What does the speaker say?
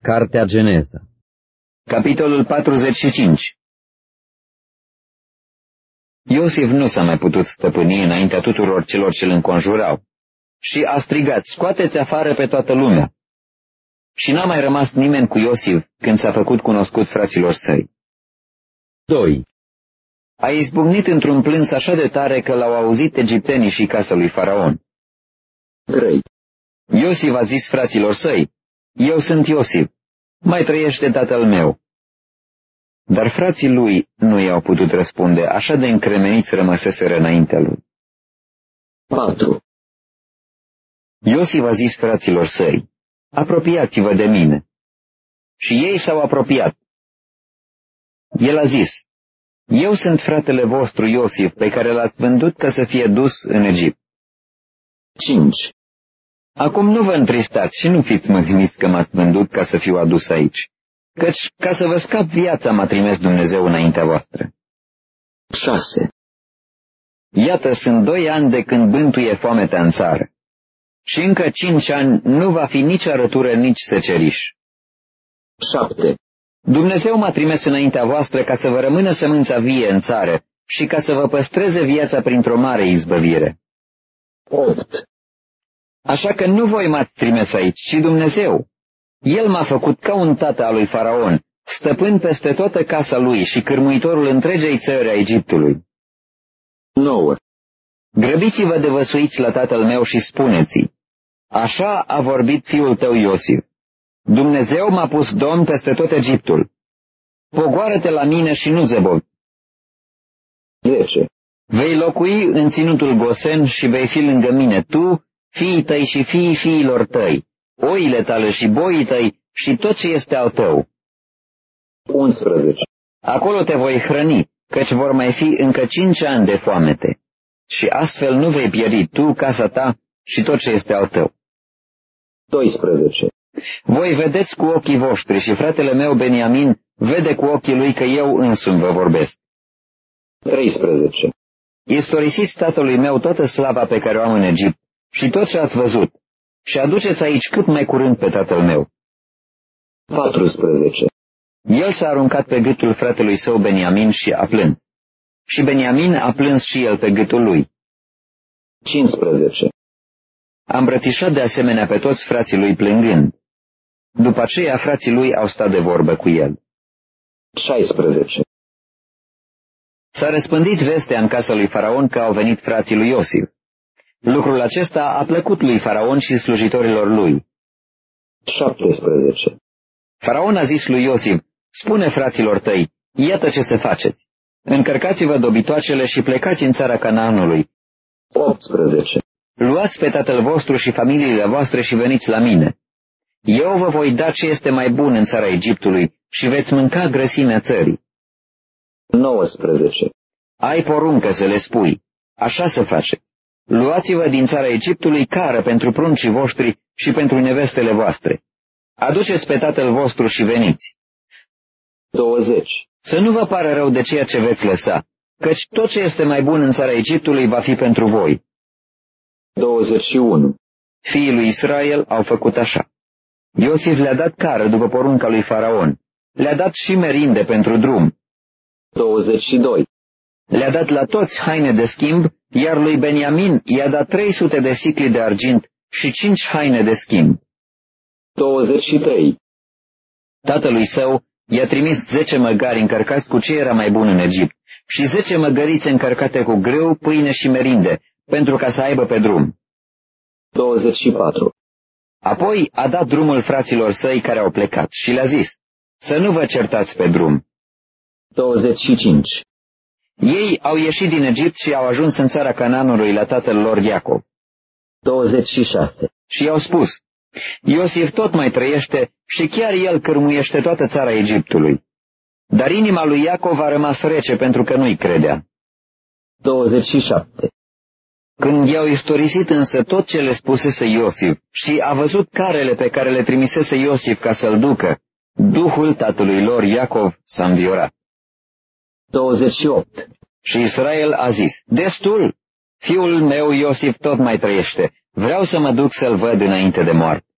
Cartea Geneza. Capitolul 45. Iosif nu s-a mai putut stăpâni înaintea tuturor celor ce îl înconjurau și a strigat: scoateți afară pe toată lumea! Și n-a mai rămas nimeni cu Iosif când s-a făcut cunoscut fraților săi. 2. A izbucnit într-un plâns așa de tare că l-au auzit egiptenii și casa lui Faraon. 3. Iosif a zis fraților săi: eu sunt Iosif, mai trăiește tatăl meu. Dar frații lui nu i-au putut răspunde, așa de încremeniți rămăseseră înaintea lui. 4. Iosif a zis fraților săi: apropiați-vă de mine. Și ei s-au apropiat. El a zis: eu sunt fratele vostru Iosif, pe care l-ați vândut ca să fie dus în Egipt. 5. Acum nu vă întristați și nu fiți mâhniți că m-ați vândut ca să fiu adus aici, căci ca să vă scap viața m-a trimis Dumnezeu înaintea voastră. 6. Iată, sunt 2 ani de când bântuie foametea în țară și încă 5 ani nu va fi nici arătură, nici seceriș. 7. Dumnezeu m-a trimis înaintea voastră ca să vă rămână sămânța vie în țară și ca să vă păstreze viața printr-o mare izbăvire. 8. Așa că nu voi m-ați trimis aici, ci Dumnezeu. El m-a făcut ca un tată al lui Faraon, stăpân peste toată casa lui și cârmuitorul întregei țări a Egiptului. 9. Grăbiți-vă de văsuiți la tatăl meu și spuneți-i: așa a vorbit fiul tău Iosif. Dumnezeu m-a pus domn peste tot Egiptul. Pogoară-te la mine și nu zăbovi. 10. Vei locui în ținutul Gosen și vei fi lângă mine, tu, fiii tăi și fiii fiilor tăi, oile tale și boii tăi și tot ce este al tău. 11. Acolo te voi hrăni, căci vor mai fi încă 5 ani de foamete. Și astfel nu vei pieri tu, casa ta și tot ce este al tău. 12. Voi vedeți cu ochii voștri și fratele meu Beniamin vede cu ochii lui că eu însumi vă vorbesc. 13. Istorisiți tatălui meu toată slava pe care o am în Egipt și tot ce ați văzut și aduceți aici cât mai curând pe tatăl meu. 14. El s-a aruncat pe gâtul fratelui său Beniamin și a plâns. Și Beniamin a plâns și el pe gâtul lui. 15. A îmbrățișat de asemenea pe toți frații lui plângând. După aceea frații lui au stat de vorbă cu el. 16. S-a răspândit vestea în casa lui Faraon că au venit frații lui Iosif. Lucrul acesta a plăcut lui Faraon și slujitorilor lui. 17. Faraon a zis lui Iosif: spune fraților tăi, iată ce să faceți. Încărcați-vă dobitoacele și plecați în țara Canaanului. 18. Luați pe tatăl vostru și familiile voastre și veniți la mine. Eu vă voi da ce este mai bun în țara Egiptului și veți mânca grăsimea țării. 19. Ai poruncă să le spui: așa să faceți. Luați-vă din țara Egiptului cară pentru pruncii voștri și pentru nevestele voastre. Aduceți pe tatăl vostru și veniți. 20. Să nu vă pară rău de ceea ce veți lăsa, căci tot ce este mai bun în țara Egiptului va fi pentru voi. 21. Fiii lui Israel au făcut așa. Iosif le-a dat cară după porunca lui Faraon. Le-a dat și merinde pentru drum. 22. Le-a dat la toți haine de schimb, iar lui Beniamin i-a dat 300 de sicli de argint și 5 haine de schimb. 23. Tatălui său i-a trimis 10 măgari încărcați cu ce era mai bun în Egipt și 10 măgărițe încărcate cu grâu, pâine și merinde, pentru ca să aibă pe drum. 24. Apoi a dat drumul fraților săi care au plecat și le-a zis: să nu vă certați pe drum. 25. Ei au ieșit din Egipt și au ajuns în țara Canaanului la tatăl lor Iacov. 26. Și i-au spus: Iosif tot mai trăiește și chiar el cârmuiește toată țara Egiptului. Dar inima lui Iacov a rămas rece pentru că nu-i credea. 27. Când i-au istorisit însă tot ce le spusese Iosif și a văzut carele pe care le trimisese Iosif ca să-l ducă, duhul tatălui lor Iacov s-a înviorat. 28. Și Israel a zis: destul, fiul meu Iosif tot mai trăiește, vreau să mă duc să-l văd înainte de moarte.